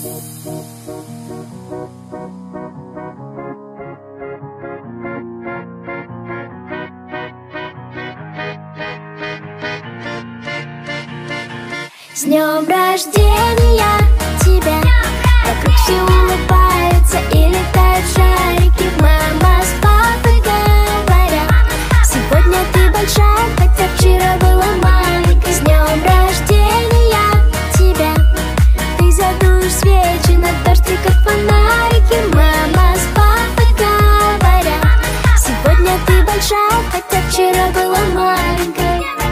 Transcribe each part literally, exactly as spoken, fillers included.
С днем рождения тебя! Вокруг все улыбаются и летают шарики. Мама с папой говорят: сегодня ты большая, хотя вчера была маленькой. С днем рождения тебя! Ты задуешь свечи на торте, как фонарики. Мама с папой говорят: сегодня ты большая, хотя вчера была маленькой.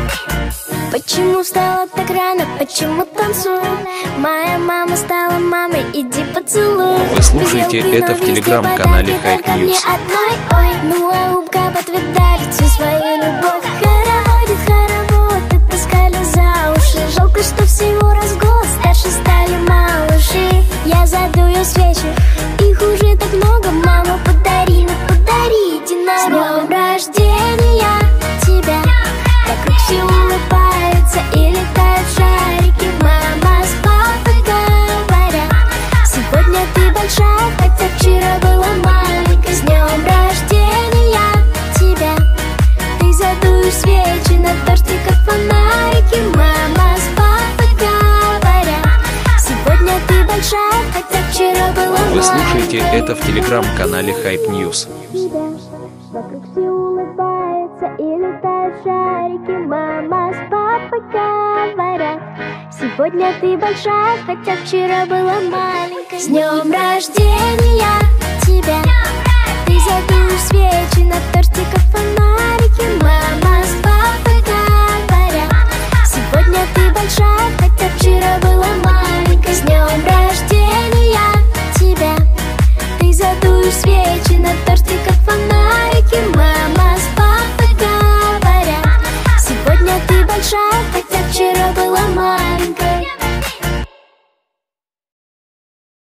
Почему встала так рано, почему танцую? Моя мама стала мамой, иди поцелуй. Вы слушаете это в телеграм-канале Хайп Ньюс. Ой, ну а улыбка в ответ дарит всю свою любовь. Хороводит, хоровод, и таскали за уши. Жалко, что всего раз в год старше стали малыши. Я задую свечи, их уже так много. Мама, подари, ну подарите нам. С днем рождения тебя! Вокруг все улыбаются и летают шарики. Мама с папой говорят: сегодня ты большая, хотя вчера была маленькой. С днем рождения тебя! Ты задуешь свечи на торте, как фонарики. Мама с папой говорят: сегодня ты большая, хотя вчера была маленькой. Вы слушаете это в телеграм-канале Хайп Ньюс. Вокруг все улыбаются и летают шарики. Мама с папой говорят: сегодня ты большая, хотя вчера была маленькой. С днем рождения тебя! Ты задуешь свечи на торте, как фонарики. Мама с папой говорят: сегодня ты большая, хотя вчера была маленькой. С днем рождения тебя! Ты задуешь свечи на торте, как фонарики. Мама с папой говорят: сегодня ты большая, хотя вчера была маленькой.